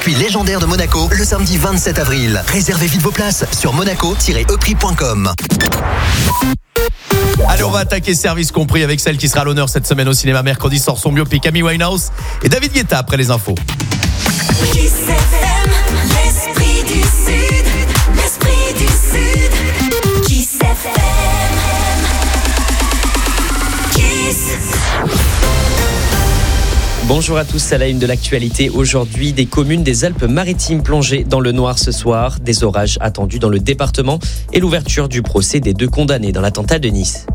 circuit légendaire de Monaco le samedi 27 avril. Réservez vite vos places sur monaco-epris.com. Allez, on va attaquer service compris avec celle qui sera à l'honneur cette semaine au cinéma. Mercredi sort son biopic Amy Winehouse et David Guetta après les infos. L'esprit du Sud, l'esprit du Sud. Kiss FM. Kiss. Bonjour à tous, à la une de l'actualité. Aujourd'hui, des communes des Alpes-Maritimes plongées dans le noir ce soir. Des orages attendus dans le département et l'ouverture du procès des 2 condamnés dans l'attentat de Nice.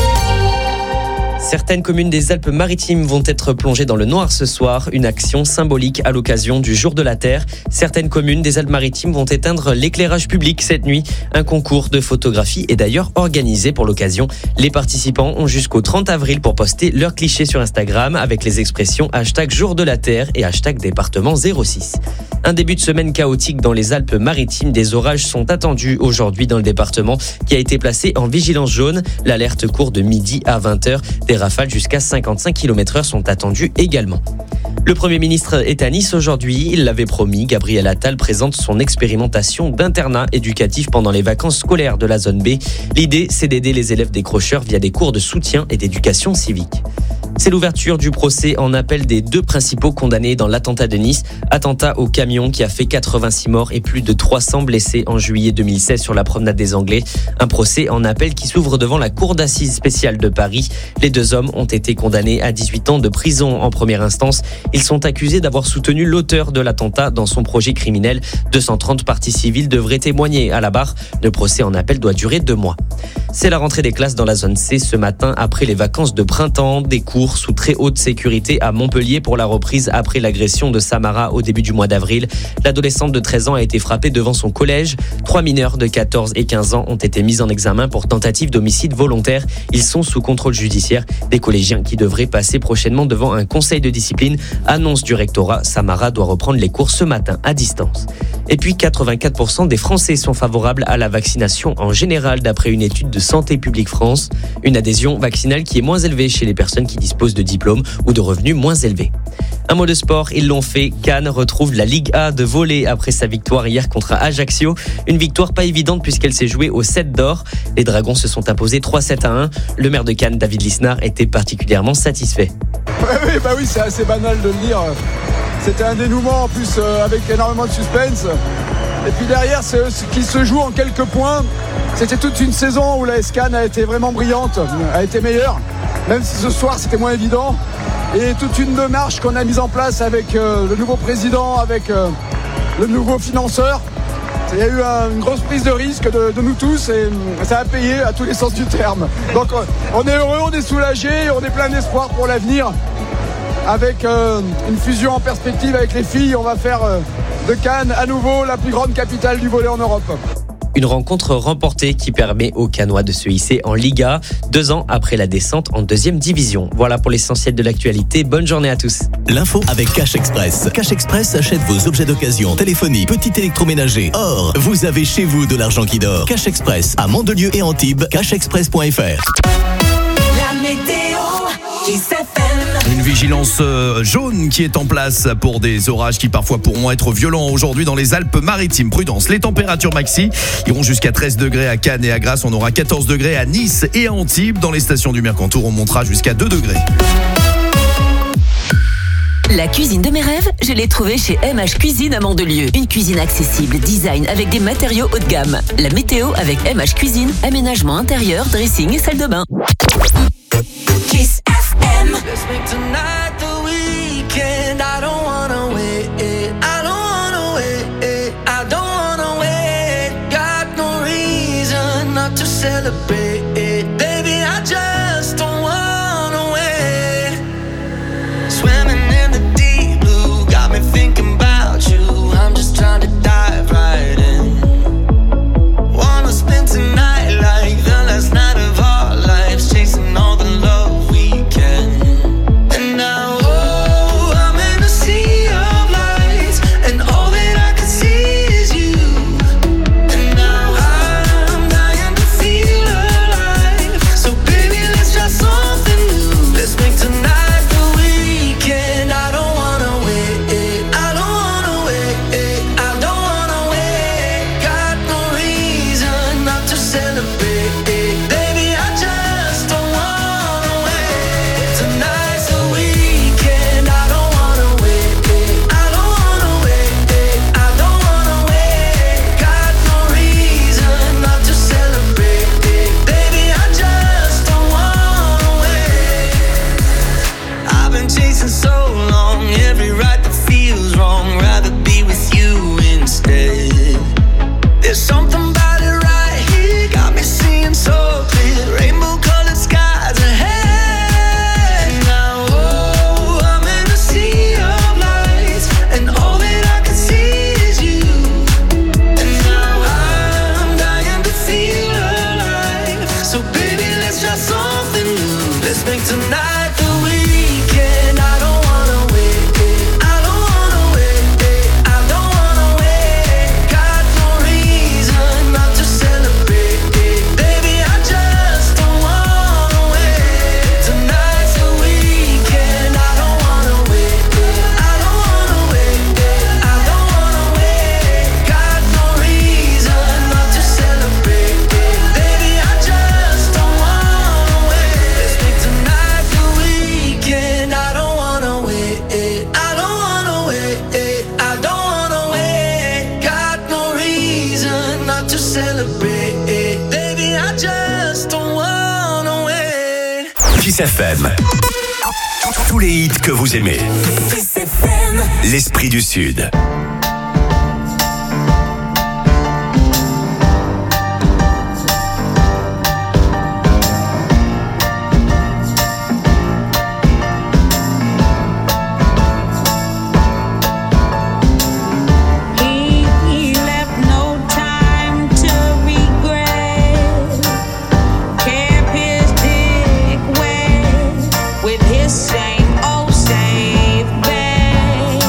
Certaines communes des Alpes-Maritimes vont être plongées dans le noir ce soir, une action symbolique à l'occasion du Jour de la Terre. Certaines communes des Alpes-Maritimes vont éteindre l'éclairage public cette nuit. Un concours de photographie est d'ailleurs organisé pour l'occasion. Les participants ont jusqu'au 30 avril pour poster leurs clichés sur Instagram avec les expressions #Jour de la Terre et #département 06. Un début de semaine chaotique dans les Alpes-Maritimes. Des orages sont attendus aujourd'hui dans le département qui a été placé en vigilance jaune. L'alerte court de midi à 20h. Des rafales jusqu'à 55 km/h sont attendues également. Le Premier ministre est à Nice aujourd'hui. Il l'avait promis. Gabriel Attal présente son expérimentation d'internat éducatif pendant les vacances scolaires de la zone B. L'idée, c'est d'aider les élèves décrocheurs via des cours de soutien et d'éducation civique. C'est l'ouverture du procès en appel des 2 principaux condamnés dans l'attentat de Nice. Attentat au camion qui a fait 86 morts et plus de 300 blessés en juillet 2016 sur la promenade des Anglais. Un procès en appel qui s'ouvre devant la cour d'assises spéciale de Paris. Les 2 hommes ont été condamnés à 18 ans de prison en première instance. Ils sont accusés d'avoir soutenu l'auteur de l'attentat dans son projet criminel. 230 parties civiles devraient témoigner à la barre. Le procès en appel doit durer 2 mois. C'est la rentrée des classes dans la zone C ce matin après les vacances de printemps. Des cours sous très haute sécurité à Montpellier pour la reprise après l'agression de Samara au début du mois d'avril. L'adolescente de 13 ans a été frappée devant son collège. 3 mineurs de 14 et 15 ans ont été mis en examen pour tentative d'homicide volontaire. Ils sont sous contrôle judiciaire. Des collégiens qui devraient passer prochainement devant un conseil de discipline. Annonce du rectorat, Samara doit reprendre les cours ce matin à distance. Et puis 84% des Français sont favorables à la vaccination en général d'après une étude de Santé publique France. Une adhésion vaccinale qui est moins élevée chez les personnes qui disposent de diplômes ou de revenus moins élevés. Un mot de sport, ils l'ont fait. Cannes retrouve la Ligue A de volley après sa victoire hier contre Ajaccio. Une victoire pas évidente puisqu'elle s'est jouée au 7 d'or. Les Dragons se sont imposés 3-7-1. Le maire de Cannes, David Lisnard, était particulièrement satisfait. Oui, c'est assez banal de le dire. C'était un dénouement en plus avec énormément de suspense. Et puis derrière, c'est ce qui se joue en quelques points. C'était toute une saison où la Cannes a été vraiment brillante, a été meilleure. Même si ce soir, c'était moins évident. Et toute une démarche qu'on a mise en place avec le nouveau président, avec le nouveau financeur. Il y a eu une grosse prise de risque de nous tous et ça a payé à tous les sens du terme. Donc on est heureux, on est soulagés, on est plein d'espoir pour l'avenir. Avec une fusion en perspective avec les filles, on va faire de Cannes à nouveau la plus grande capitale du volley en Europe. Une rencontre remportée qui permet aux Cannois de se hisser en Liga 2 ans après la descente en 2e division. Voilà pour l'essentiel de l'actualité. Bonne journée à tous. L'info avec Cash Express. Cash Express achète vos objets d'occasion, téléphonie, petit électroménager. Or, vous avez chez vous de l'argent qui dort. Cash Express à Mandelieu et Antibes. cashexpress.fr. La météo qui s'appelle. Une vigilance jaune qui est en place pour des orages qui parfois pourront être violents aujourd'hui dans les Alpes-Maritimes. Prudence, les températures maxi iront jusqu'à 13 degrés à Cannes et à Grasse. On aura 14 degrés à Nice et à Antibes. Dans les stations du Mercantour, on montera jusqu'à 2 degrés. La cuisine de mes rêves, je l'ai trouvée chez MH Cuisine à Mandelieu. Une cuisine accessible, design avec des matériaux haut de gamme. La météo avec MH Cuisine, aménagement intérieur, dressing et salle de bain. Kiss FM. Let's make tonight the weekend. I don't wanna wait. I don't wanna wait. I don't wanna wait. Got no reason not to celebrate. Baby, I just don't wanna wait. Swimming in the deep blue got me thinking about you. I'm just trying to dive right in. Wanna spend tonight like the last night of our lives, chasing all the love we can. And I Kiss FM. Tous les hits que vous aimez. Kiss FM. L'Esprit du Sud. Same old safe bet.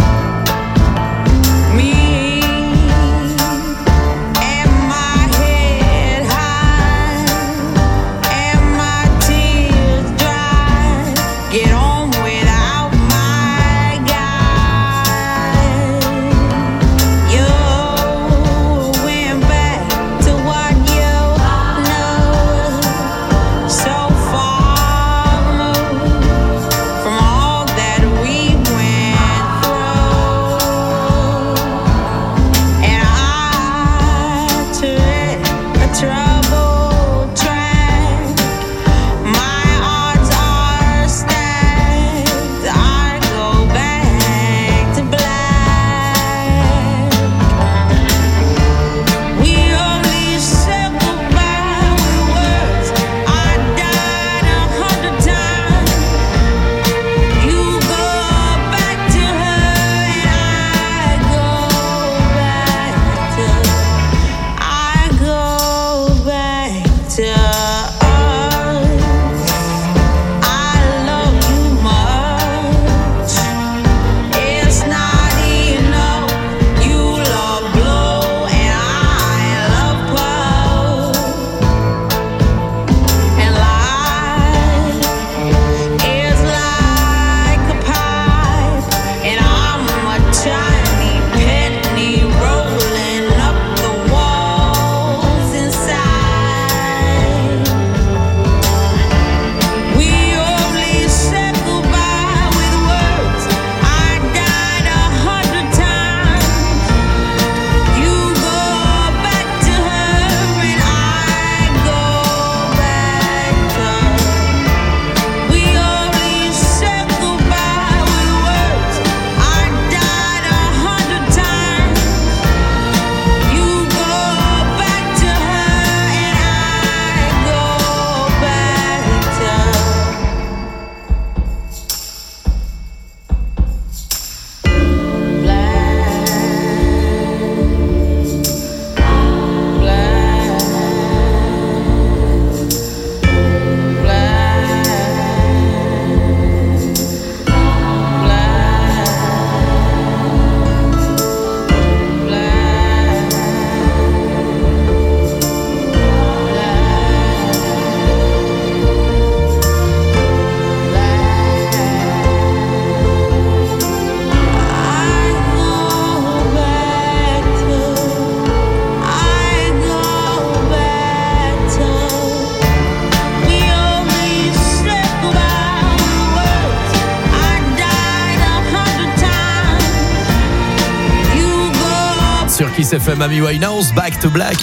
sur Kiss FM, Amy Winehouse, Back to Black.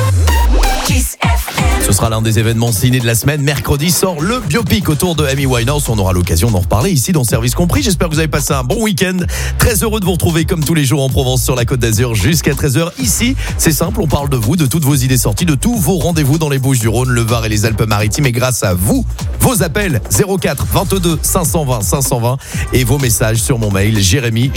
Kiss FM. Ce sera l'un des événements ciné de la semaine. Mercredi sort le biopic autour de Amy Winehouse. On aura l'occasion d'en reparler ici dans Service Compris. J'espère que vous avez passé un bon week-end. Très heureux de vous retrouver comme tous les jours en Provence sur la Côte d'Azur jusqu'à 13h. Ici, c'est simple, on parle de vous, de toutes vos idées sorties, de tous vos rendez-vous dans les Bouches-du-Rhône, le Var et les Alpes-Maritimes. Et grâce à vous, vos appels 04 22 520 520 et vos messages sur mon mail Jérémy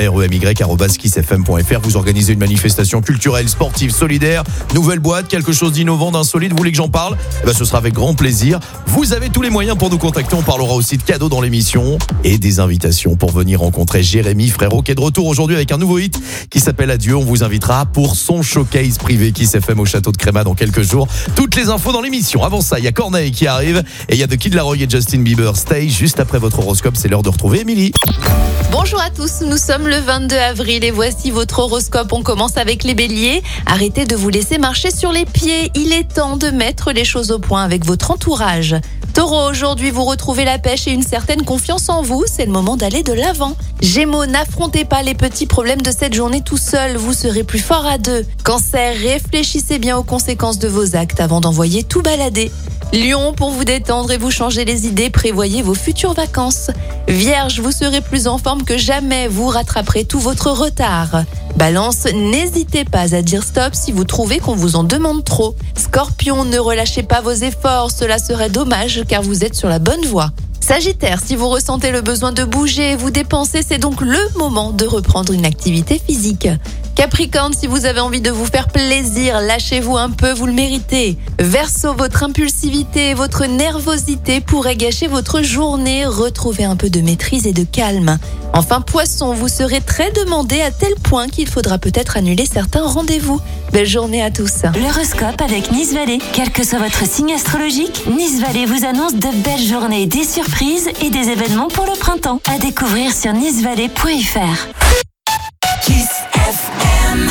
@kissfm.fr. Vous organisez une manifestation culturelle, sportive, solidaire, nouvelle boîte, quelque chose d'innovant, d'insolite, vous voulez que j'en parle? Ce sera avec grand plaisir. Vous avez tous les moyens pour nous contacter. On parlera aussi de cadeaux dans l'émission et des invitations pour venir rencontrer Jérémy Frérot qui est de retour aujourd'hui avec un nouveau hit qui s'appelle Adieu. On vous invitera pour son showcase privé Kiss FM au château de Crémat dans quelques jours. Toutes les infos dans l'émission. Avant ça, il y a Corneille qui arrive et il y a The Kid Laroi et Justin Bieber. Stay juste après votre horoscope. C'est l'heure de retrouver Émilie. Bonjour à tous, nous sommes le 22 avril et voici votre horoscope. On commence avec les béliers. Arrêtez de vous laisser marcher sur les pieds. Il est temps de mettre les choses au point avec votre entourage. Taureau, aujourd'hui vous retrouvez la pêche et une certaine confiance en vous. C'est le moment d'aller de l'avant. Gémeaux, n'affrontez pas les petits problèmes de cette journée tout seul. Vous serez plus fort à deux. Cancer, réfléchissez bien aux conséquences de vos actes avant d'envoyer tout balader. Lion, pour vous détendre et vous changer les idées, prévoyez vos futures vacances. Vierge, vous serez plus en forme que jamais, vous rattraperez tout votre retard. Balance, n'hésitez pas à dire stop si vous trouvez qu'on vous en demande trop. Scorpion, ne relâchez pas vos efforts, cela serait dommage car vous êtes sur la bonne voie. Sagittaire, si vous ressentez le besoin de bouger et vous dépenser, c'est donc le moment de reprendre une activité physique. Capricorne, si vous avez envie de vous faire plaisir, lâchez-vous un peu, vous le méritez. Verseau, votre impulsivité et votre nervosité pourraient gâcher votre journée, retrouvez un peu de maîtrise et de calme. Enfin, Poisson, vous serez très demandé à tel point qu'il faudra peut-être annuler certains rendez-vous. Belle journée à tous. L'horoscope avec Nice Valley. Quel que soit votre signe astrologique, Nice Valley vous annonce de belles journées, des surprises et des événements pour le printemps. À découvrir sur nicevalley.fr. Kiss FM.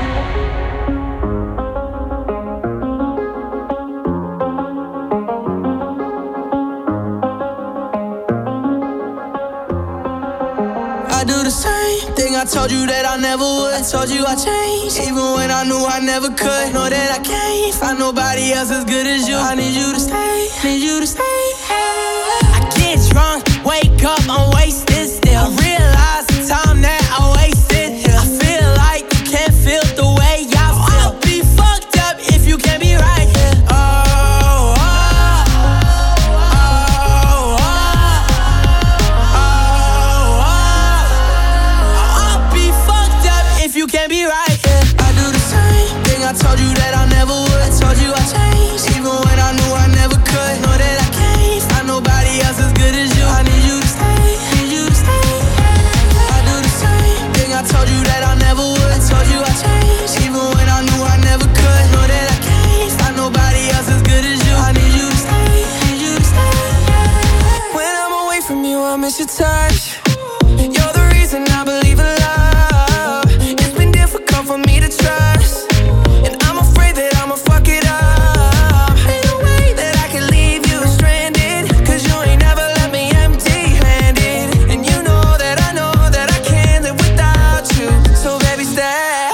I do the same thing I told you that I never would. I told you I changed, even when I knew I never could. Know that I can't find nobody else as good as you. I need you to stay, need you to stay. I get drunk, wake up, I'm wasted still. I realize the time that I wasted here. I feel like you can't feel the way I feel. I'll be fucked up if you can't be right here. You can't be right, yeah. I do the same thing I told you that I never would. I told you I changed, even when I knew I never could. Know that I can't find nobody else as good as you. I need you to stay, need you to stay. I do the same thing I told you that I never would. I told you I changed, even when I knew I never could. Know that I can't find nobody else as good as you. I need you to stay, need you to stay. When I'm away from you, I miss your touch. You're the reason I believe in love. For me to trust, and I'm afraid that I'ma fuck it up. Ain't no way that I can leave you stranded, cause you ain't never left me empty-handed. And you know that I can't live without you. So baby stay.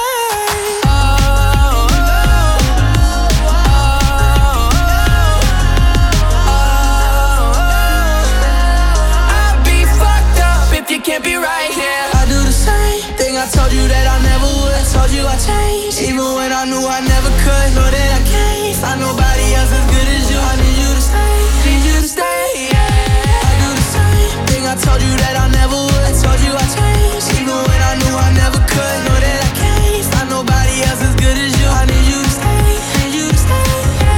I'll be fucked up if you can't be right here. I do the same thing I told you that I never would. Told you I changed, even when I knew I never could. Know that I can't find nobody else as good as you. I need you to stay, need you to stay, yeah. I do the same thing I told you that I never would. I told you I changed, even when I knew I never could. Know that I can't find nobody else as good as you. I need you to stay, need you to stay,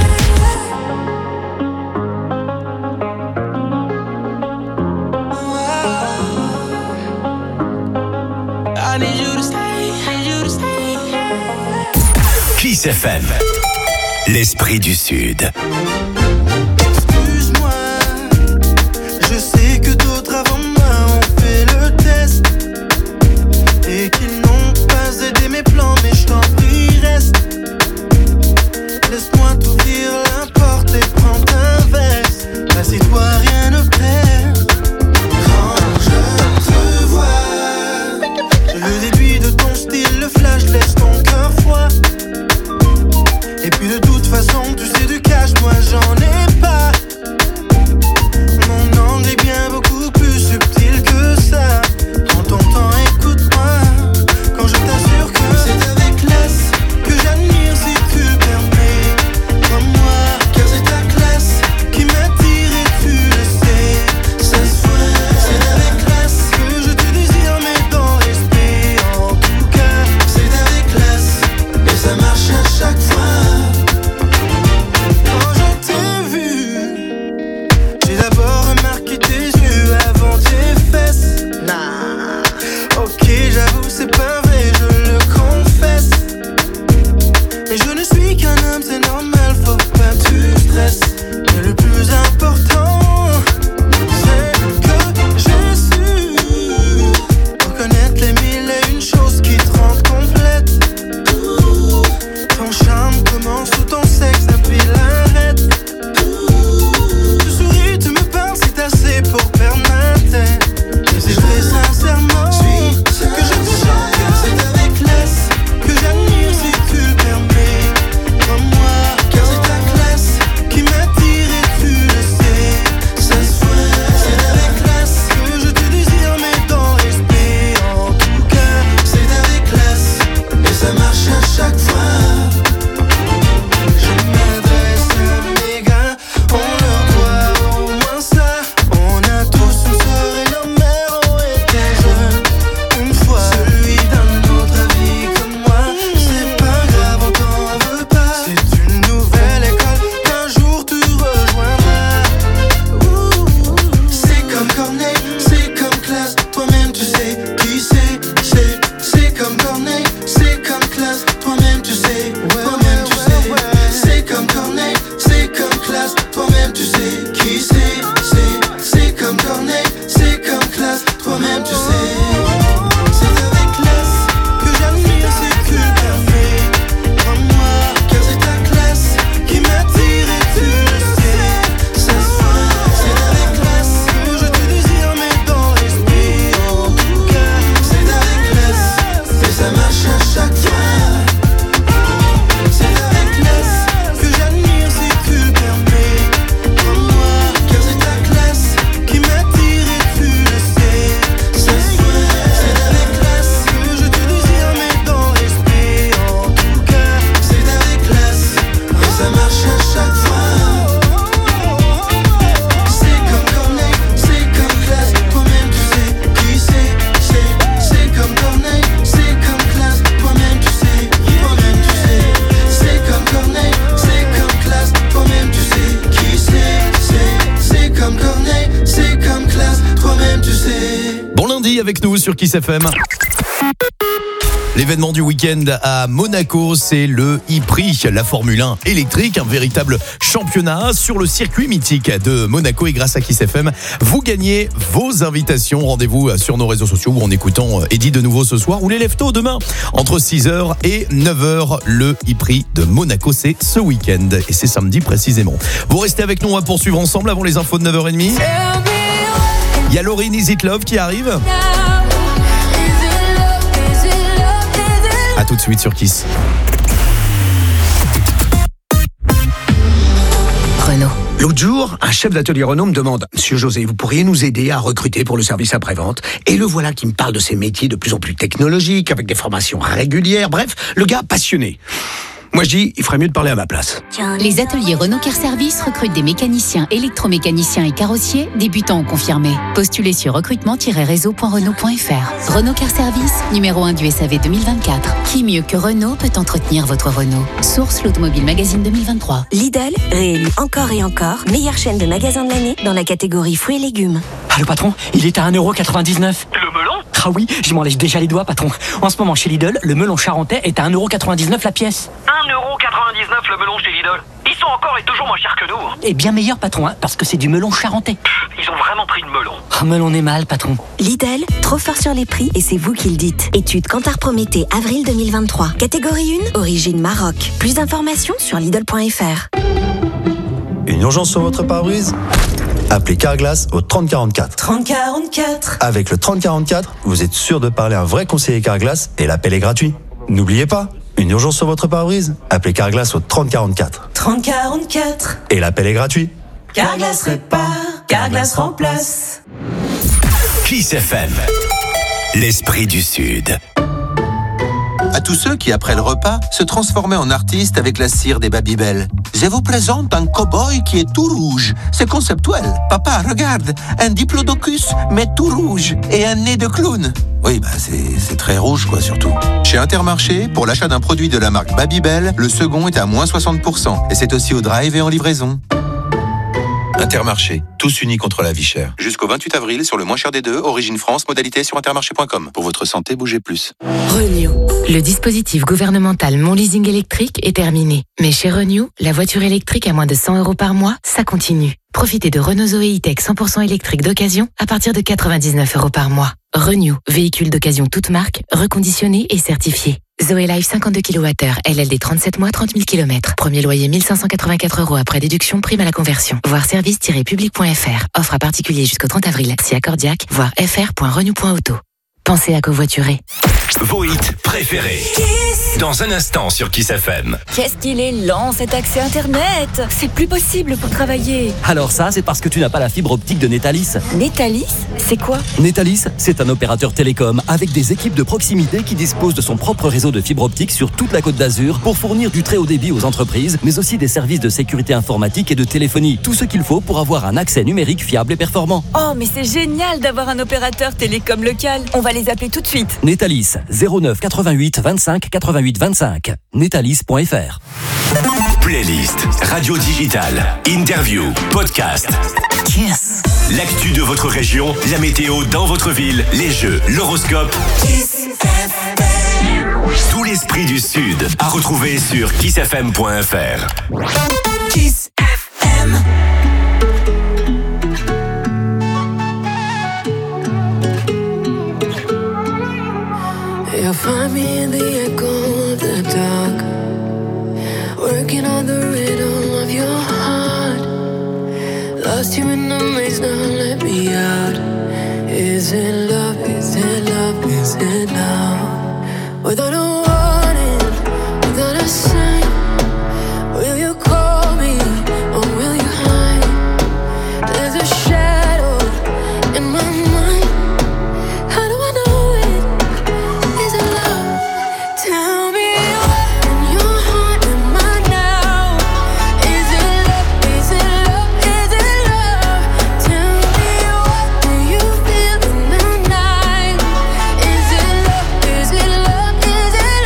yeah. I need you to stay. Kiss FM, l'esprit du Sud. Excuse-moi, je sais que d'autres avant moi ont fait le test et qu'ils n'ont pas aidé mes plans, mais je t'en prie reste. Laisse-moi t'ouvrir la porte et prends un verre. Assieds-toi, rien ne perd. Quand je te vois, je déduis de ton style le flash, laisse ton cœur froid. Et puis de toute façon, tu sais du cash, moi j'en ai. avec nous sur Kiss FM. L'événement du week-end à Monaco, c'est le e-Prix, la Formule 1 électrique, un véritable championnat sur le circuit mythique de Monaco. Et grâce à Kiss FM, vous gagnez vos invitations. Rendez-vous sur nos réseaux sociaux ou en écoutant Eddie de nouveau ce soir ou les Leftos demain entre 6h et 9h. Le e-Prix de Monaco, c'est ce week-end et c'est samedi précisément. Vous restez avec nous, on va poursuivre ensemble avant les infos de 9h30. Il y a Lauryn Is It Love qui arrive. A tout de suite sur Kiss. Renault. L'autre jour, un chef d'atelier Renault me demande « Monsieur José, vous pourriez nous aider à recruter pour le service après-vente ?» Et le voilà qui me parle de ces métiers de plus en plus technologiques, avec des formations régulières, bref, le gars passionné. Moi je dis, il ferait mieux de parler à ma place. Les ateliers Renault Car Service recrutent des mécaniciens, électromécaniciens et carrossiers, débutants ou confirmés. Postulez sur recrutement-réseau.renault.fr. Renault Car Service, numéro 1 du SAV 2024. Qui mieux que Renault peut entretenir votre Renault? Source l'Automobile Magazine 2023. Lidl, réélu encore et encore, meilleure chaîne de magasins de l'année dans la catégorie fruits et légumes. Ah le patron, il est à 1,99€. Le melon? Ah oui, je m'en lèche déjà les doigts patron. En ce moment chez Lidl, le melon charentais est à 1,99€ la pièce. 1,99€ le melon chez Lidl. Ils sont encore et toujours moins chers que nous. Et bien meilleur patron, hein, parce que c'est du melon charentais. Ils ont vraiment pris le melon. Oh, melon est mal patron. Lidl, trop fort sur les prix et c'est vous qui le dites. Étude Kantar Prométhée, avril 2023. Catégorie 1, origine Maroc. Plus d'informations sur Lidl.fr. Une urgence sur votre pare-brise? Appelez Carglass au 3044. 3044. Avec le 3044, vous êtes sûr de parler à un vrai conseiller Carglass et l'appel est gratuit. N'oubliez pas, une urgence sur votre pare-brise? Appelez Carglass au 3044. 3044. Et l'appel est gratuit. Carglass répare, Carglass remplace. Kiss FM, l'esprit du Sud. À tous ceux qui, après le repas, se transformaient en artistes avec la cire des Babybel. Je vous présente un cow-boy qui est tout rouge. C'est conceptuel. Papa, regarde, un diplodocus, mais tout rouge, et un nez de clown. Oui, c'est très rouge, quoi, surtout. Chez Intermarché, pour l'achat d'un produit de la marque Babybel, le second est à moins 60%. Et c'est aussi au drive et en livraison. Intermarché, tous unis contre la vie chère. Jusqu'au 28 avril sur le moins cher des deux, Origine France, modalité sur intermarché.com. Pour votre santé, bougez plus. Renew. Le dispositif gouvernemental Mon Leasing électrique est terminé. Mais chez Renew, la voiture électrique à moins de 100€ par mois, ça continue. Profitez de Renault Zoé E-Tech 100% électrique d'occasion à partir de 99€ par mois. Renew, véhicule d'occasion toute marque, reconditionné et certifié. Zoé Life 52 kWh, LLD 37 mois, 30 000 km. Premier loyer 1584€ après déduction, prime à la conversion. Voir service-public.fr. Offre à particulier jusqu'au 30 avril. Si accordiaque, voir fr.renew.auto. Pensez à covoiturer. Vos hits préférés. Dans un instant sur Kiss FM. Qu'est-ce qu'il est lent cet accès Internet. C'est plus possible pour travailler. Alors ça, c'est parce que tu n'as pas la fibre optique de Netalis. Netalis, c'est quoi? Netalis, c'est un opérateur télécom avec des équipes de proximité qui disposent de son propre réseau de fibre optique sur toute la Côte d'Azur pour fournir du très haut débit aux entreprises, mais aussi des services de sécurité informatique et de téléphonie. Tout ce qu'il faut pour avoir un accès numérique fiable et performant. Oh, mais c'est génial d'avoir un opérateur télécom local. On va les appeler tout de suite. Netalis, 09 88 25 88 25. Netalis.fr. Playlist, radio digitale, interview, podcast. Kiss. L'actu de votre région, la météo dans votre ville, les jeux, l'horoscope. Kiss FM. Tout l'esprit du Sud à retrouver sur kissfm.fr. Kiss FM. You'll find me in the echo of the dark, working on the rhythm of your heart. Lost you in the maze, now let me out. Is it love, is it love, is it now? Without a warning, without a sign, will you call me or will you hide? There's a shadow in my mind. How do I know it? Is it love? Tell me what in your heart am I now? Is it love? Is it love? Is it love? Tell me what do you feel in the night? Is it love? Is it love? Is it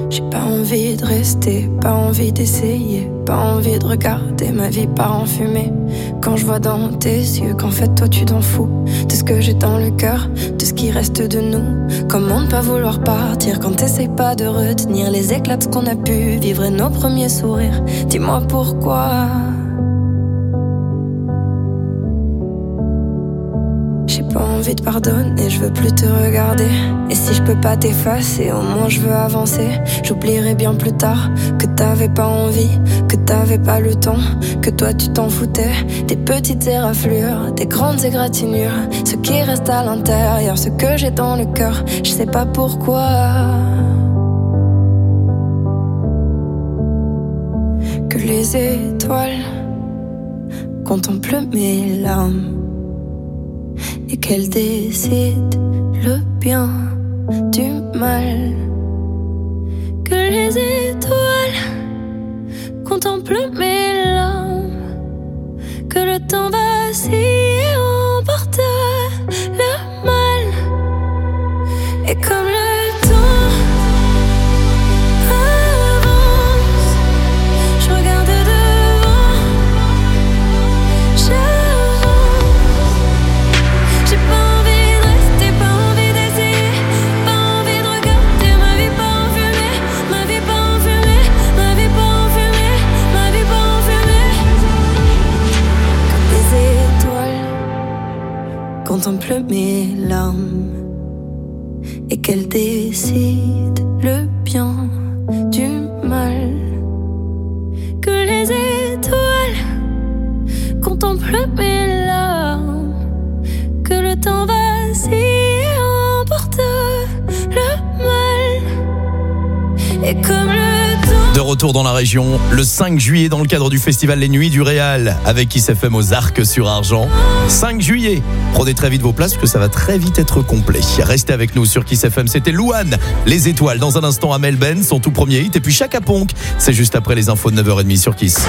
J'ai pas envie de rester, pas envie d'essayer, pas envie de regarder ma vie part en fumée. Quand je vois dans tes yeux qu'en fait toi tu t'en fous de ce que j'ai dans le cœur, de ce qui reste de nous. Comment ne pas vouloir partir quand t'essayes pas de retenir les éclats de ce qu'on a pu vivre et nos premiers sourires. Dis-moi pourquoi. J'ai pas envie de pardonner, je veux plus te regarder. Et si je peux pas t'effacer, au moins je veux avancer. J'oublierai bien plus tard que t'avais pas envie, que t'avais pas le temps, que toi tu t'en foutais. Des petites éraflures, des grandes égratignures, ce qui reste à l'intérieur, ce que j'ai dans le cœur, je sais pas pourquoi. Que les étoiles contemplent mes larmes et qu'elle décide le bien du mal. Que les étoiles contemplent mes larmes, que le temps vacille et emporte le mal. Et comme le temps avance, je regarde devant, j'ai pas envie de rester, pas envie d'essayer, pas envie de regarder ma vie pas en fumée, ma vie pas en fumée, ma vie pas en fumée, ma vie pas en fumée. Comme les étoiles contemplent mes larmes et qu'elles décident le bien du mal. Que les étoiles contemplent mes larmes, que le temps vacille et emporte le mal. Et comme le temps. De retour dans la région, le 5 juillet dans le cadre du festival Les Nuits du Réal avec Kiss FM aux Arcs-sur-Argent. 5 juillet, prenez très vite vos places parce que ça va très vite être complet. Restez avec nous sur Kiss FM, c'était Louane, Les Étoiles. Dans un instant, Amel Ben, son tout premier hit. Et puis Chaka Ponk, c'est juste après les infos de 9h30 sur Kiss.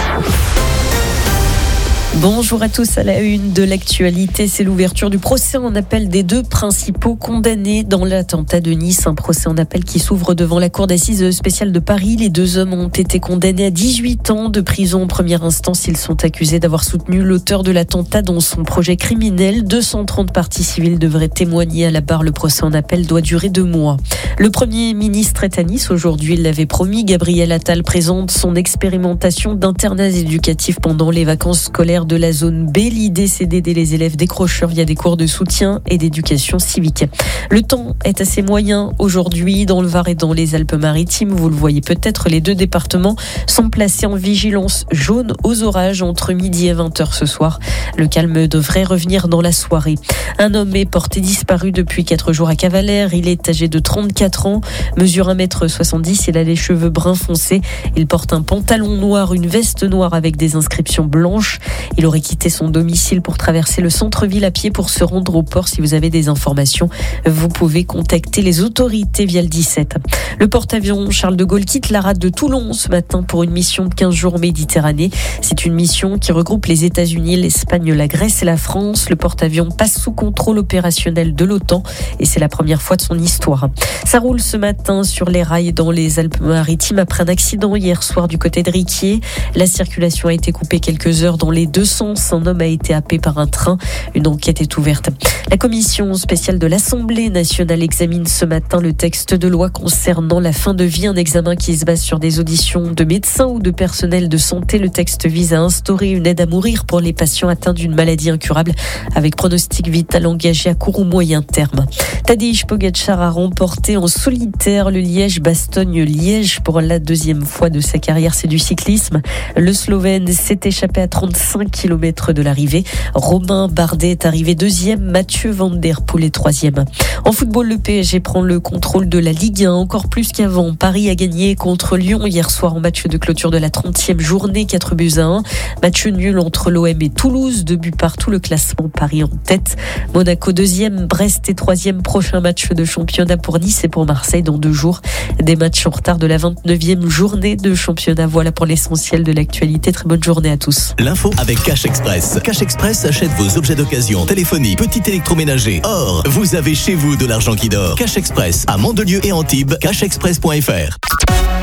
Bonjour à tous, à la une de l'actualité, c'est l'ouverture du procès en appel des deux principaux condamnés dans l'attentat de Nice. Un procès en appel qui s'ouvre devant la cour d'assises spéciale de Paris. Les deux hommes ont été condamnés à 18 ans de prison en première instance. Ils sont accusés d'avoir soutenu l'auteur de l'attentat dans son projet criminel. 230 parties civiles devraient témoigner à la barre. Le procès en appel doit durer 2 mois. Le Premier ministre est à Nice aujourd'hui, il l'avait promis. Gabriel Attal présente son expérimentation d'internat éducatif pendant les vacances scolaires de la zone B. L'idée, c'est d'aider les élèves décrocheurs via des cours de soutien et d'éducation civique. Le temps est assez moyen aujourd'hui dans le Var et dans les Alpes-Maritimes. Vous le voyez peut-être, les deux départements sont placés en vigilance jaune aux orages entre midi et 20h ce soir. Le calme devrait revenir dans la soirée. Un homme est porté disparu depuis 4 jours à Cavalère. Il est âgé de 34 ans, mesure 1m70, il a les cheveux bruns foncés. Il porte un pantalon noir, une veste noire avec des inscriptions blanches. Il aurait quitté son domicile pour traverser le centre-ville à pied pour se rendre au port. Si vous avez des informations, vous pouvez contacter les autorités via le 17. Le porte-avions Charles de Gaulle quitte la rade de Toulon ce matin pour une mission de 15 jours en Méditerranée. C'est une mission qui regroupe les États-Unis, l'Espagne, la Grèce et la France. Le porte-avions passe sous contrôle opérationnel de l'OTAN et c'est la première fois de son histoire. Ça roule ce matin sur les rails dans les Alpes-Maritimes après un accident hier soir du côté de Riquier. La circulation a été coupée quelques heures dans les deux sens. Un homme a été happé par un train. Une enquête est ouverte. La commission spéciale de l'Assemblée nationale examine ce matin le texte de loi concernant la fin de vie, un examen qui se base sur des auditions de médecins ou de personnel de santé. Le texte vise à instaurer une aide à mourir pour les patients atteints d'une maladie incurable avec pronostic vital engagé à court ou moyen terme. Tadej Pogačar a remporté en solitaire le Liège-Bastogne-Liège pour la 2e fois de sa carrière. C'est du cyclisme. Le Slovène s'est échappé à 35 km de l'arrivée. Romain Bardet est arrivé 2e. Mathieu Van Der Poel est 3e. En football, le PSG prend le contrôle de la Ligue 1 encore plus qu'avant. Paris a gagné contre Lyon hier soir en match de clôture de la 30e journée, 4-1. Match nul entre l'OM et Toulouse, 2 buts partout. Le classement, Paris en tête. Monaco 2e, Brest est 3e. Prochain match de championnat pour Nice et pour Marseille dans 2 jours. Des matchs en retard de la 29e journée de championnat. Voilà pour l'essentiel de l'actualité. Très bonne journée à tous. L'info avec Cash Express. Cash Express achète vos objets d'occasion, téléphonie, petit électroménager. Or, vous avez chez vous de l'argent qui dort. Cash Express à Mandelieu et Antibes. Cashexpress.fr.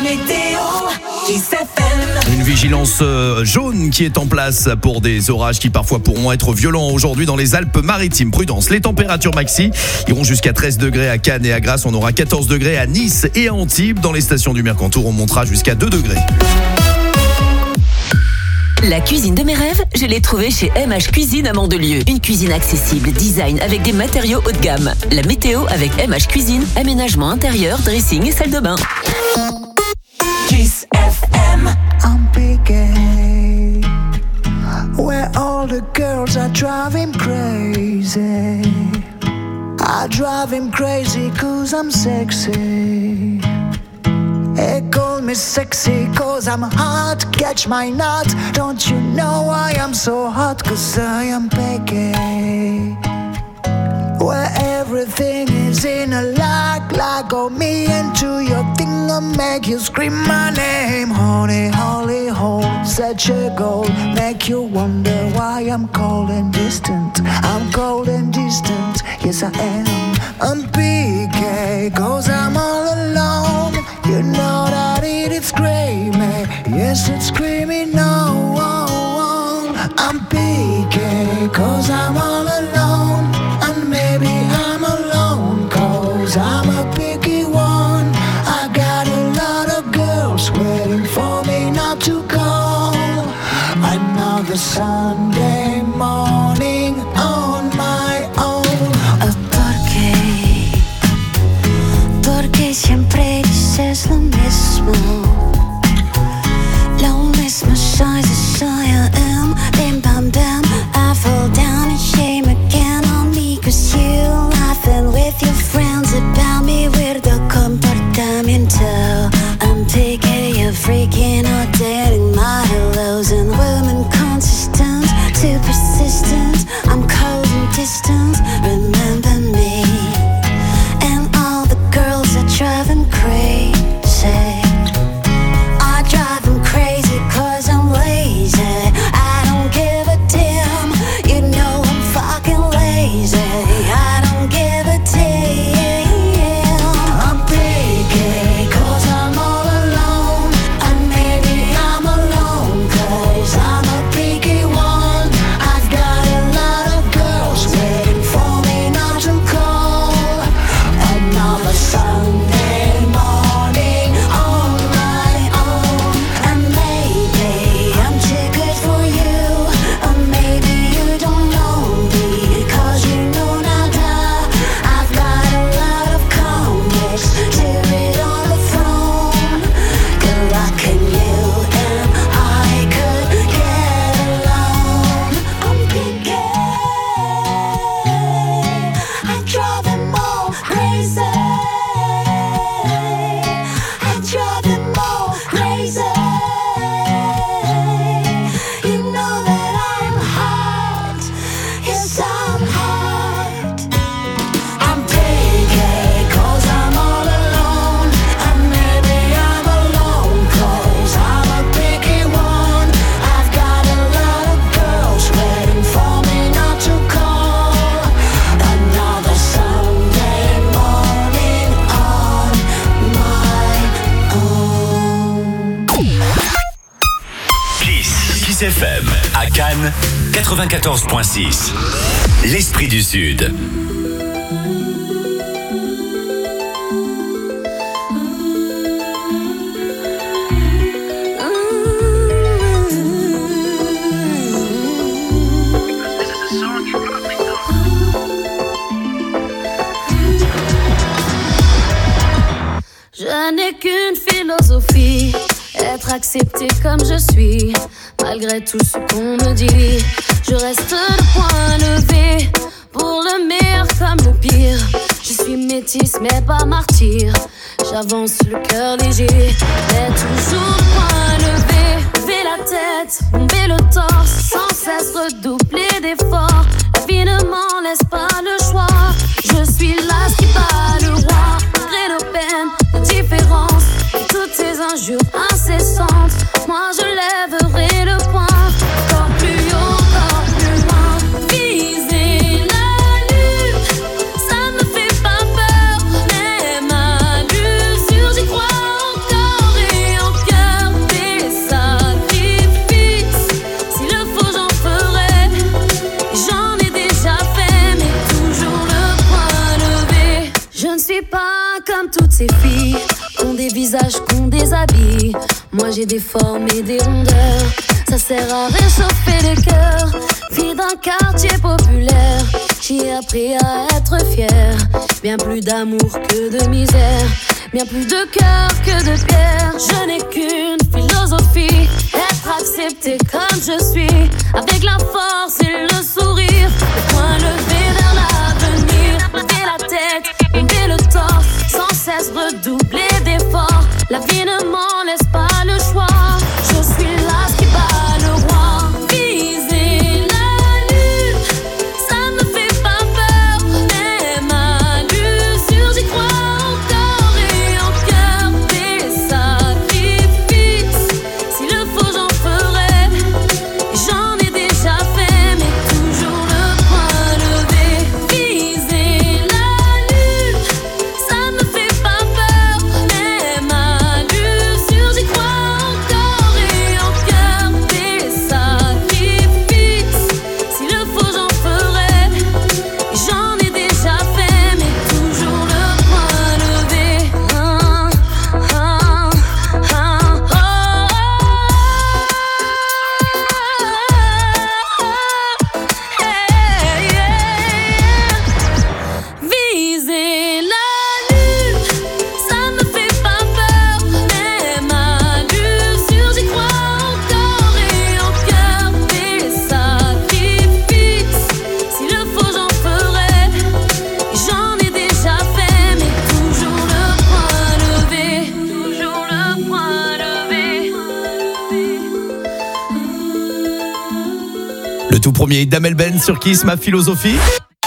météo, Kiss FM. Une vigilance jaune qui est en place pour des orages qui parfois pourront être violents aujourd'hui dans les Alpes-Maritimes. Prudence, les températures maxi iront jusqu'à 13 degrés à Cannes et à Grasse. On aura 14 degrés à Nice et à Antibes. Dans les stations du Mercantour, on montera jusqu'à 2 degrés. La cuisine de mes rêves, je l'ai trouvée chez MH Cuisine à Mandelieu. Une cuisine accessible, design avec des matériaux haut de gamme. La météo avec MH Cuisine, aménagement intérieur, dressing et salle de bain. Kiss FM. I'm picking where all the girls are driving crazy. I drive him crazy 'cause I'm sexy. They call me sexy 'cause I'm hot. Catch my nut. Don't you know I am so hot? 'Cause I am picky where everything is in a like oh me into your thing and make you scream my name. Honey, holy hole, such a goal. Make you wonder why I'm cold and distant. I'm cold and distant, yes I am. I'm PK, 'cause I'm all alone. You know that it's screaming, yes it's screaming no. I'm PK, 'cause I'm all alone. And maybe I'm alone 'cause I'm a picky one. I got a lot of girls waiting for me not to call. Another Sunday morning on my own. Porque siempre dices lo mismo. Lo mismo soy, I am. Bim bam bam, I fall down and shame again on me 'cause you laughing with your friends about me weirdo comportamiento. I'm picky, you're freaking out, dating my hellos and women consistent, too persistent. I'm cold and distant, remember me. And all the girls are driving crazy. I drive them crazy 'cause I'm lazy. I don't give a damn, you know I'm fucking lazy. I don't give a damn. I'm picky 'cause I'm all alone. And maybe I'm alone 'cause I'm a picky one. I've got a lot of girls waiting for me not to call. Another Sunday morning on my own. And maybe I'm too good for you, or maybe you don't know me 'cause you know nada. I've got a lot of comics to read on the phone. Good luck and you and I could get along. I'm picky, I drive them all crazy. I drive them all crazy. You know that I'm hot, yes I'm hot. I'm picky 'cause I'm all alone. And maybe I'm alone 'cause I'm a picky one. I've got a lot of girls waiting for me not to call. Another Sunday morning on my own. Kiss FM à Cannes 94.6. L'Esprit du Sud. Je n'ai qu'une philosophie, être accepté comme je suis, malgré tout ce qu'on me dit. Je reste le point levé, pour le meilleur comme le pire. Je suis métisse mais pas martyr, j'avance le cœur léger, mais toujours le point levé. Lever la tête, bomber le torse, sans cesse redoubler d'efforts. La vie ne m'en laisse pas le choix, je suis là qui bat le roi. Malgré nos peines, nos différences, et toutes ces injures incessantes, moi je lèverai le poing. Encore plus haut, encore plus loin. Viser la lune, ça ne me fait pas peur. Même à l'usure, j'y crois encore et ces filles qui ont des visages, qui ont des habits. Moi j'ai des formes et des rondeurs. Ça sert à réchauffer les cœurs. Fille d'un quartier populaire, j'y ai appris à être fière. Bien plus d'amour que de misère, bien plus de cœur que de pierre. Je n'ai qu'une philosophie, être accepté comme je suis, avec la force et le sourire, le poing levé vers l'avenir. Lever la tête, monter le torse, sans cesse redoubler d'efforts. La vie ne m'en laisse pas le choix. Je suis là qui bat le roi. Viser la lune, ça me fait pas peur. Même à l'usure, j'y crois encore et en cœur. Des sacrifices, s'il le faut j'en ferai. J'en ai déjà fait, mais toujours le point levé. Viser la lune, ça me fait pas peur. Même à l'usure, j'y crois encore et en cœur. Des sacrifices, s'il le faut j'en ferai. J'en ai déjà fait, mais toujours le point levé. Viser la lune, ça me fait pas peur. Même à l'usure, j'y crois encore et en cœur. Des sacrifices, s'il le faut j'en ferai. J'en ai déjà fait, mais toujours le point levé. Toujours le point levé. Le tout premier d'Amel Ben sur Kiss, ma philosophie.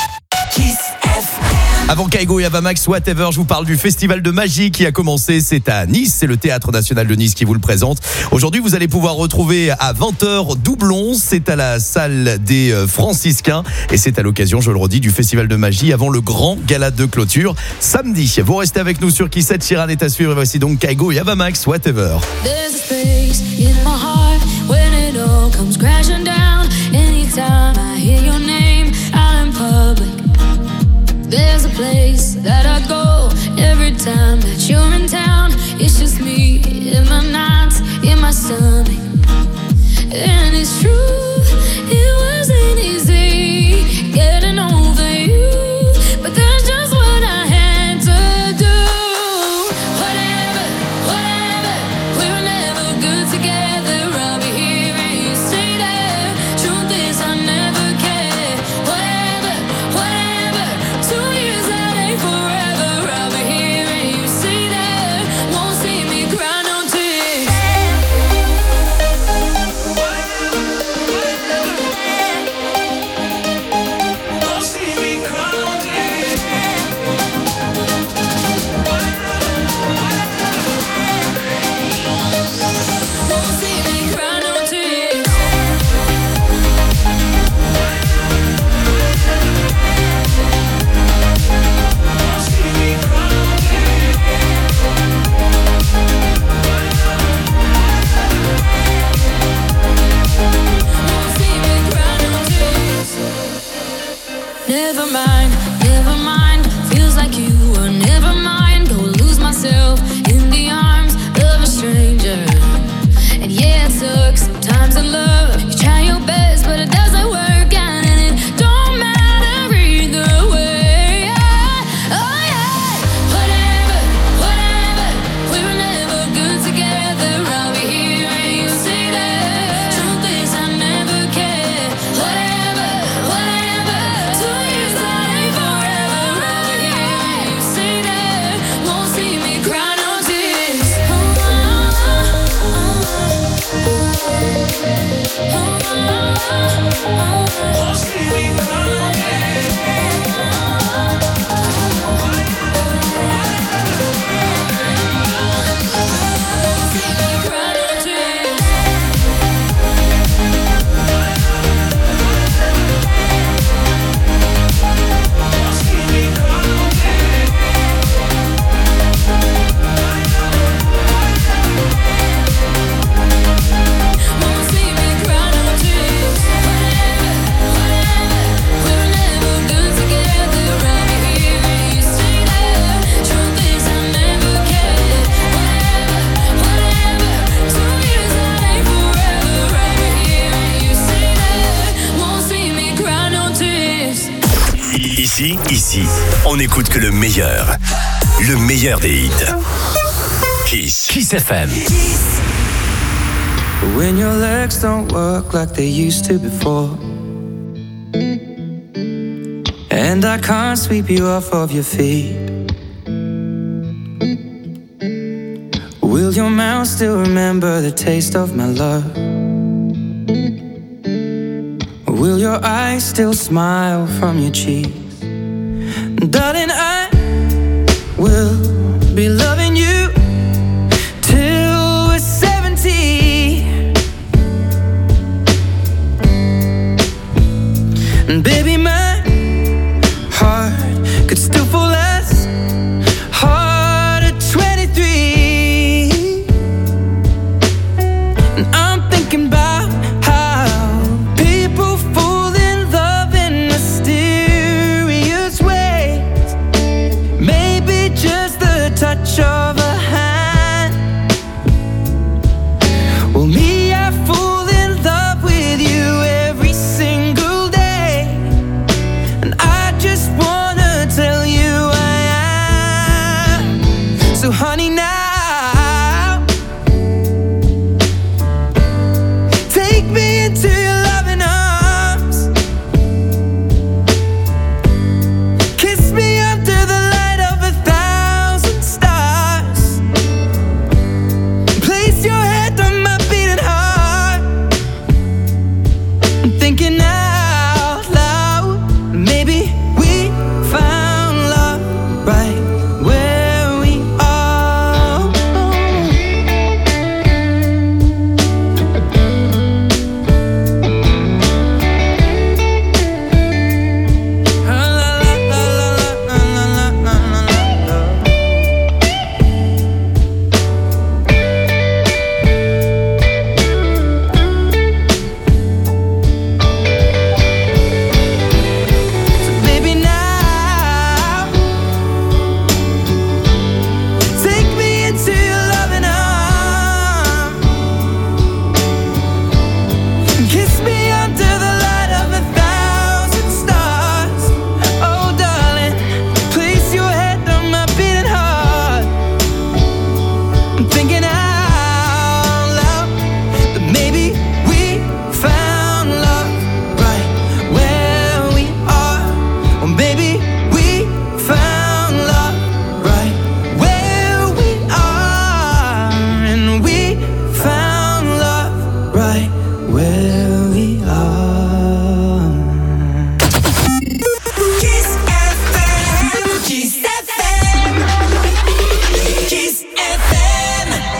Avant Kaigo et Avamax, Whatever, je vous parle du festival de magie qui a commencé. C'est à Nice, c'est le Théâtre National de Nice qui vous le présente. Aujourd'hui, vous allez pouvoir retrouver à 20h Doublon. C'est à la salle des Franciscains. Et c'est à l'occasion, je le redis, du festival de magie avant le grand gala de clôture samedi. Vous restez avec nous sur Kiss. Chiran est à suivre. Et voici donc Kaigo et Avamax, Whatever. There's a space in my heart when it all comes crashing down. Anytime I hear your name out in public. There's a place that I go every time that you're in town. It's just me in my nights, in my stomach. And it's true, it wasn't easy getting over you, but that's just what I had to do. Whatever, whatever, we were never good together. I'll be here and you stay there. Truth is I never cared. Whatever, whatever, 2 years that ain't forever. I'll be here and you stay there. Won't see me cry no tears. Won't see Ici, on n'écoute que le meilleur. Le meilleur des hits. Kiss FM. When your legs don't work like they used to before, and I can't sweep you off of your feet, will your mouth still remember the taste of my love? Will your eyes still smile from your cheeks? Darling, I will be loving you till we're 70. And baby, my heart could still fall as hard at 23. And I'm thinking about how people fall in love in mysterious ways. Maybe just the touch of a hand. Well, me, I fall in love with you every single day, and I just wanna tell you I am. So honey, now take me into your loving arms. Kiss me under the light of 1,000 stars. Place your head on my beating heart. I'm thinking out loud, maybe we found love right where we are. So baby, now take me into your loving arms. Kiss me under the light of 1,000 stars. Oh darling, place your head on my beating heart. I'm thinking out loud that maybe we found love right where we are. Or maybe we found love right where we are. And we found love right where we are. Kiss FM. Kiss FM. Kiss FM.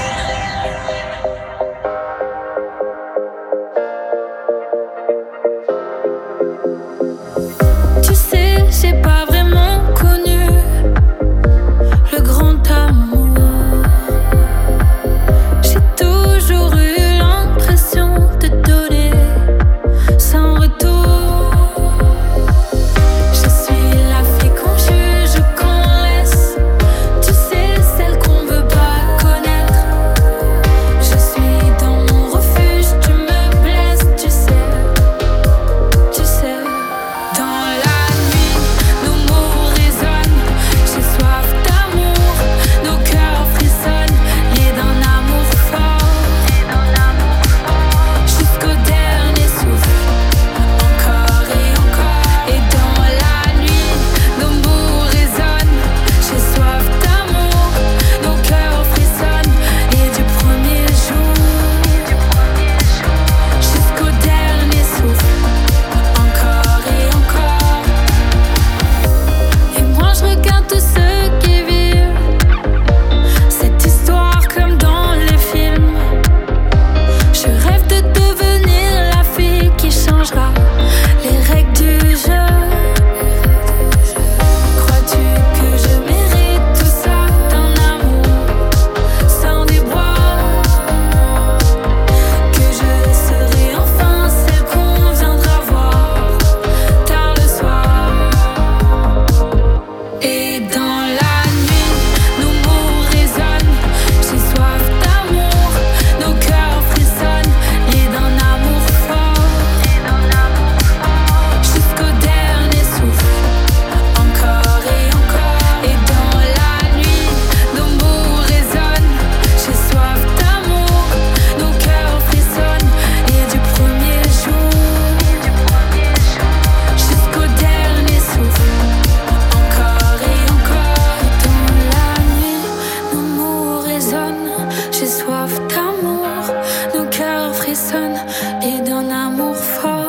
personne et d'un amour fort.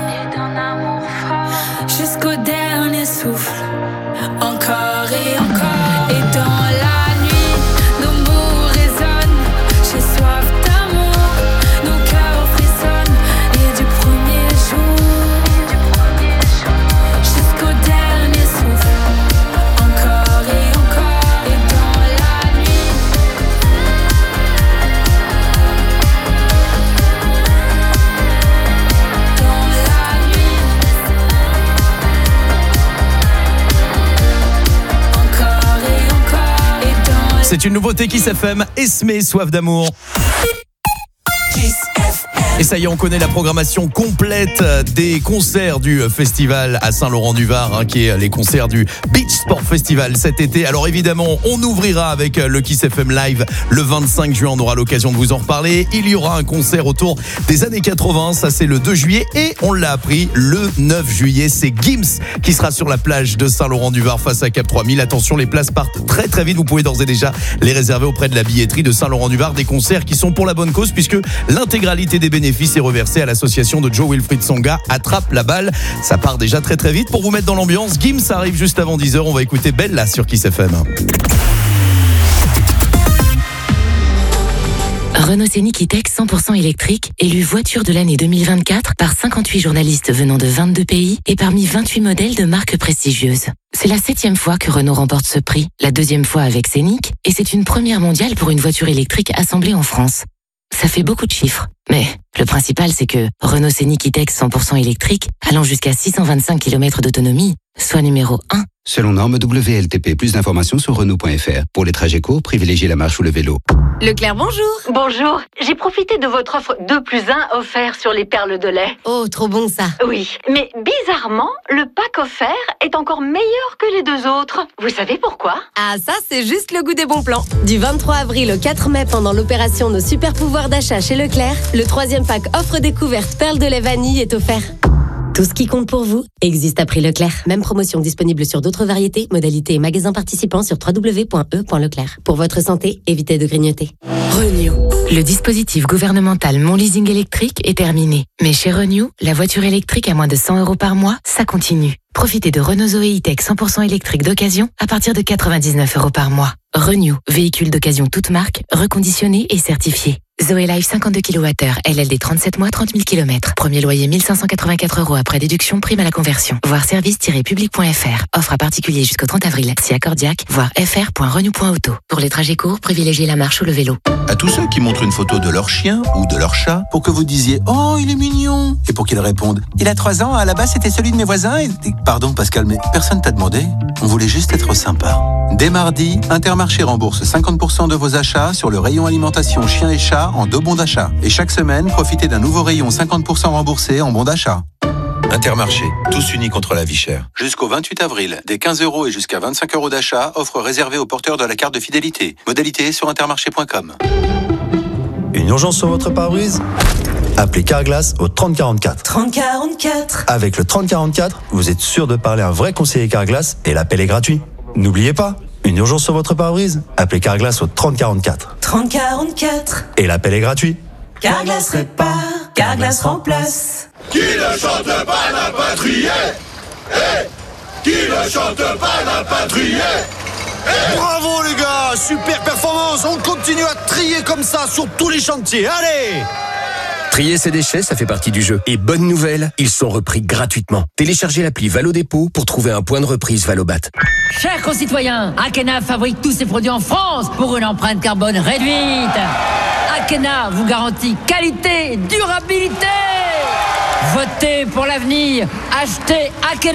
Jusqu'au dernier souffle, encore et encore. Et dans la nuit, nos mots résonnent. J'ai soif d'amour, nos cœurs frissonnent. Et du premier jour jusqu'au dernier souffle, encore et encore. Et dans la nuit, dans la nuit, encore et encore. Et dans la C'est une nouveauté Kiss FM, Esmé, soif d'amour. Et ça y est, on connaît la programmation complète des concerts du festival à Saint-Laurent-du-Var, qui est les concerts du Beach Sport Festival cet été. Alors évidemment, on ouvrira avec le Kiss FM Live le 25 juin. On aura l'occasion de vous en reparler. Il y aura un concert autour des années 80, ça c'est le 2 juillet. Et on l'a appris, le 9 juillet, c'est Gims qui sera sur la plage de Saint-Laurent-du-Var face à Cap 3000. Attention, les places partent très très vite. Vous pouvez d'ores et déjà les réserver auprès de la billetterie de Saint-Laurent-du-Var. Des concerts qui sont pour la bonne cause puisque l'intégralité des bénéfices est reversée à l'association de Joe Wilfried Songa. Attrape la balle. Ça part déjà très très vite. Pour vous mettre dans l'ambiance, Gims arrive juste avant 10h. On va écouter Bella sur Kiss FM. Renault Scénic E-Tech 100% électrique, élu voiture de l'année 2024 par 58 journalistes venant de 22 pays et parmi 28 modèles de marques prestigieuses. C'est la 7e fois que Renault remporte ce prix, la 2e fois avec Scénic, et c'est une première mondiale pour une voiture électrique assemblée en France. Ça fait beaucoup de chiffres, mais le principal c'est que Renault Scénic E-Tech 100% électrique, allant jusqu'à 625 km d'autonomie, soit numéro 1. Selon norme WLTP, plus d'informations sur Renault.fr. Pour les trajets courts, privilégiez la marche ou le vélo. Leclerc, bonjour. Bonjour. J'ai profité de votre offre 2+1 offert sur les perles de lait. Oh, trop bon ça. Oui, mais bizarrement, le pack offert est encore meilleur que les deux autres. Vous savez pourquoi? Ah, ça, c'est juste le goût des bons plans. Du 23 avril au 4 mai, pendant l'opération Nos super pouvoirs d'achat chez Leclerc, le 3e pack offre découverte perles de lait vanille est offert. Tout ce qui compte pour vous existe à prix Leclerc. Même promotion disponible sur d'autres variétés, modalités et magasins participants sur www.e.leclerc. Pour votre santé, évitez de grignoter. Renew. Le dispositif gouvernemental Mon Leasing électrique est terminé. Mais chez Renew, la voiture électrique à moins de 100 € par mois, ça continue. Profitez de Renault Zoé E-Tech 100% électrique d'occasion à partir de 99 € par mois. Renew, véhicule d'occasion toute marque, reconditionné et certifié. Zoé Life 52 kWh, LLD 37 mois, 30 000 km. Premier loyer 1584 € après déduction, prime à la conversion. Voir service-public.fr. Offre à particulier jusqu'au 30 avril. Si accordiaque, voir fr.renew.auto. Pour les trajets courts, privilégiez la marche ou le vélo. À tous ceux qui montrent une photo de leur chien ou de leur chat pour que vous disiez « Oh, il est mignon !» et pour qu'ils répondent « Il a 3 ans, à la base c'était celui de mes voisins et... » Pardon Pascal, mais personne t'a demandé. On voulait juste être sympa. Dès mardi, Intermarché rembourse 50% de vos achats sur le rayon alimentation chien et chat en 2 bons d'achat. Et chaque semaine, profitez d'un nouveau rayon 50% remboursé en bons d'achat. Intermarché, tous unis contre la vie chère. Jusqu'au 28 avril, des 15 € et jusqu'à 25 € d'achat, offre réservée aux porteurs de la carte de fidélité. Modalité sur intermarché.com. Une urgence sur votre pare-brise? Appelez Carglass au 3044. 3044. Avec le 3044, vous êtes sûr de parler à un vrai conseiller Carglass et l'appel est gratuit. N'oubliez pas, une urgence sur votre pare-brise? Appelez Carglass au 3044. 3044. Et l'appel est gratuit. Carglass répare, Carglass remplace. Qui ne chante pas n'a pas trié. Qui ne chante pas n'a pas trié. Bravo les gars, super performance. On continue à trier comme ça sur tous les chantiers. Allez! Trier ses déchets, ça fait partie du jeu. Et bonne nouvelle, ils sont repris gratuitement. Téléchargez l'appli Valodépôt pour trouver un point de reprise Valobat. Chers concitoyens, Akena fabrique tous ses produits en France pour une empreinte carbone réduite. Akena vous garantit qualité et durabilité. Votez pour l'avenir. Achetez Akena.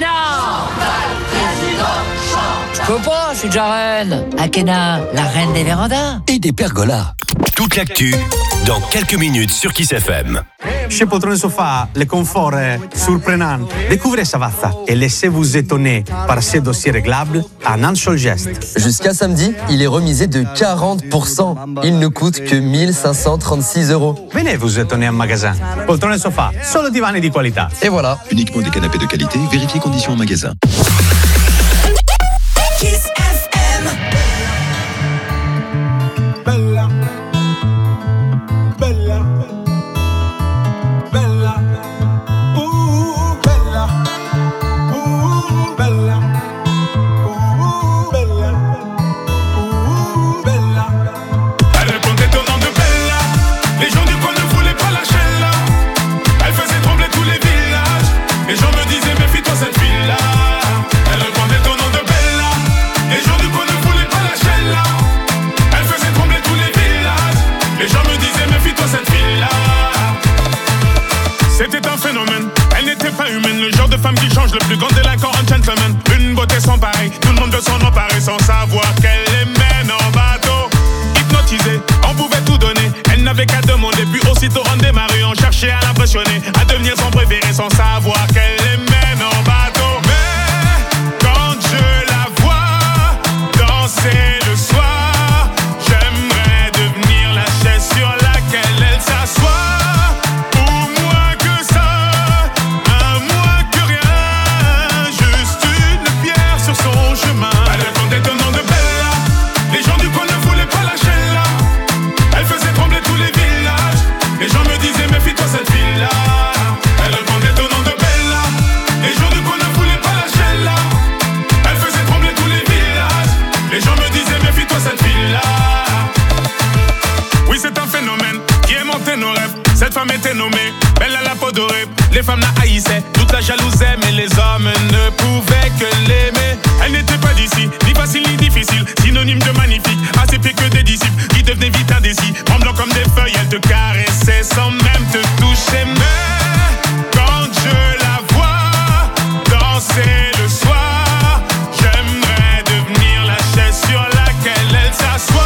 Je peux pas, je suis déjà reine. Akena, la reine des vérandas. Et des pergolas. Toute l'actu, dans quelques minutes sur Kiss FM. Chez Poltrone Sofa, le confort est surprenant. Découvrez Savazza et laissez-vous étonner par ces dossiers réglables à un seul geste. Jusqu'à samedi, il est remisé de 40%. Il ne coûte que 1536 €. Venez vous étonner en magasin. Poltrone Sofa, solo divani di qualità. Et voilà. Uniquement des canapés de qualité, vérifiez conditions en magasin. Kiss FM. Bella, bella, le plus grand délinquant en gentleman. Une beauté sans pareil, tout le monde veut s'en emparer sans savoir qu'elle les mène en bateau. Hypnotisée, on pouvait tout donner. Elle n'avait qu'à demander, puis aussitôt on démarrait. On cherchait à l'impressionner, à devenir son préféré sans savoir qu'elle les mène en bateau. Mais quand je la vois danser le soir, j'aimerais devenir la chaise sur laquelle elle s'assoit. Cette femme était nommée belle à la peau dorée. Les femmes la haïssaient, toute la jalousaient, mais les hommes ne pouvaient que l'aimer. Elle n'était pas d'ici, ni facile ni difficile, synonyme de magnifique, assez pire que des disciples qui devenaient vite indécis. Tremblant comme des feuilles, elle te caressait sans même te toucher. Mais quand je la vois danser le soir, j'aimerais devenir la chaise sur laquelle elle s'assoit.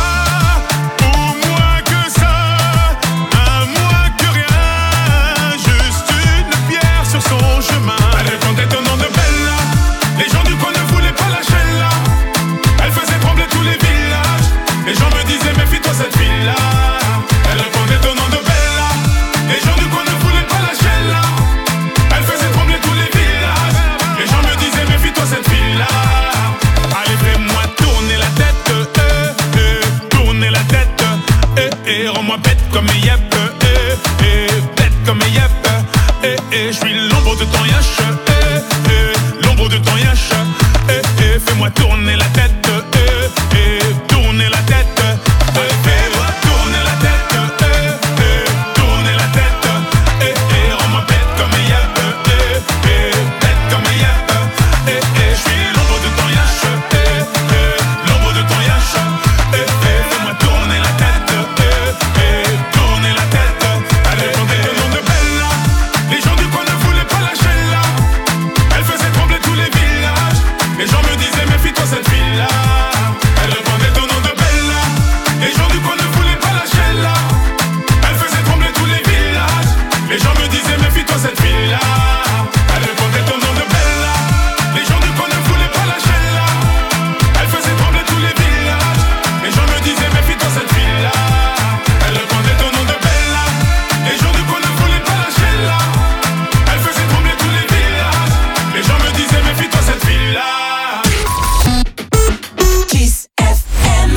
Rends-moi bête comme Yep, bête comme Yep, je suis l'ombre de ton yash, l'ombre de ton yash, fais-moi tourner la tête, tourner la tête, fais-moi tourner la tête, tourner la tête, rends-moi bête comme Yep, bête comme Yep, je suis l'ombre de ton yash, l'ombre de ton yash, fais-moi tourner la tête. Tourner la tête, allez, on est le nom de Bella. Les gens du coin ne voulaient pas lâcher là. Elle faisait trembler tous les villages. Les gens me disaient, méfie-toi cette fille-là. Elle répondait au nom de Bella. Les gens du coin ne voulaient pas lâcher là. Elle faisait trembler tous les villages. Les gens me disaient, méfie-toi cette fille-là. Elle répondait au nom de Bella. Les gens du coin ne voulaient pas lâcher là. Elle faisait trembler tous les villages. Les gens me disaient, méfie-toi cette fille-là. Elle répondait au nom de Bella. Les gens du coin ne voulaient pas lâcher là. Elle faisait trembler tous les villages. Les gens me disaient méfie-toi cette fille-là. Kiss FM.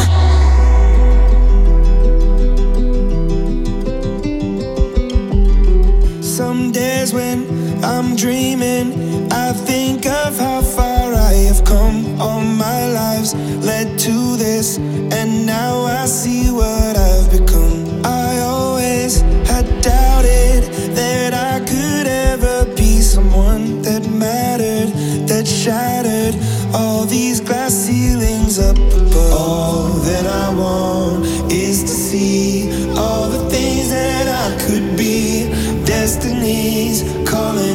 Some days when I'm dreaming, I think of how far I have come. All my lives led to this, and now I see what I've become. I always had doubted that I could ever be someone that mattered, that shattered all these glass ceilings up above. All that I want is to see all the things that I could be. Destiny's calling